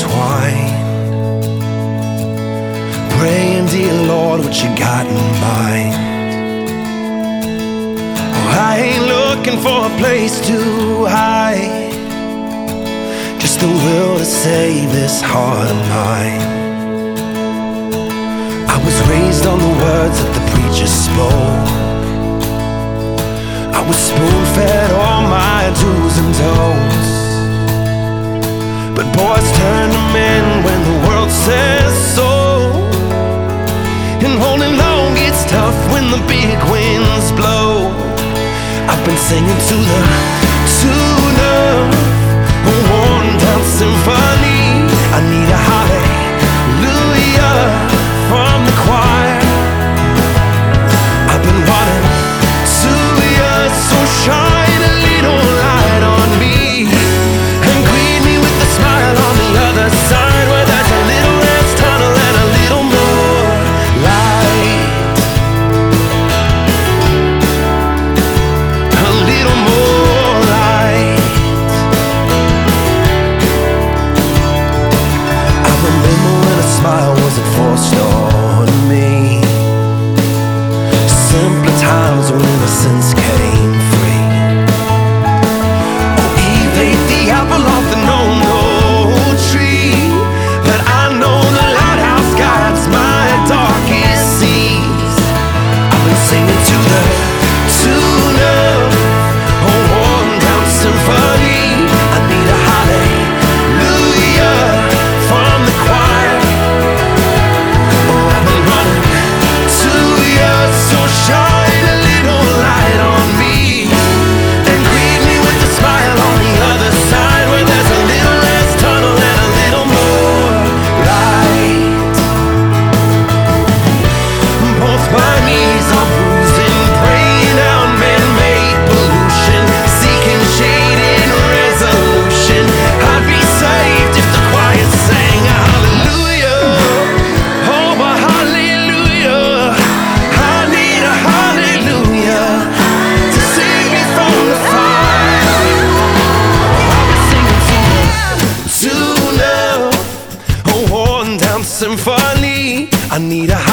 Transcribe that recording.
intertwined, praying, dear Lord, what you got in mind. Oh, I ain't looking for a place to hide, just the will to save this heart of mine. I was raised on the words that the preacher spoke. I was spoon-fed all my do's and don'ts, but boys turn to men when the world says so. And holding long gets tough when the big winds blow. I've been singing to the tune of a worn-down symphony. I need a hallelujah from the choir. I've been running to you, so shine a little light on me and greet me with a smile on the other side, where there's a little less tunnel and a little more light. A little more light. I remember when a smile wasn't forced on me, simpler times when innocence came free. Oh, Eve ate the apple off the no-no tree, but I know the lighthouse guides my darkest seas. I've been singing to the tune of a worn-down symphony. I need a hallelujah from the choir. Oh, I've been running to you, so shine a little light on me and greet me with a smile on the other side, where there's a little less tunnel and a little more light. Both my knees are bruising, praying out man-made pollution, seeking shade in resolution. I'd be saved if the choir sang a hallelujah. Oh, a hallelujah. I need a hallelujah to save me from the fire. I've been singing to the tune of a worn-down symphony. I need a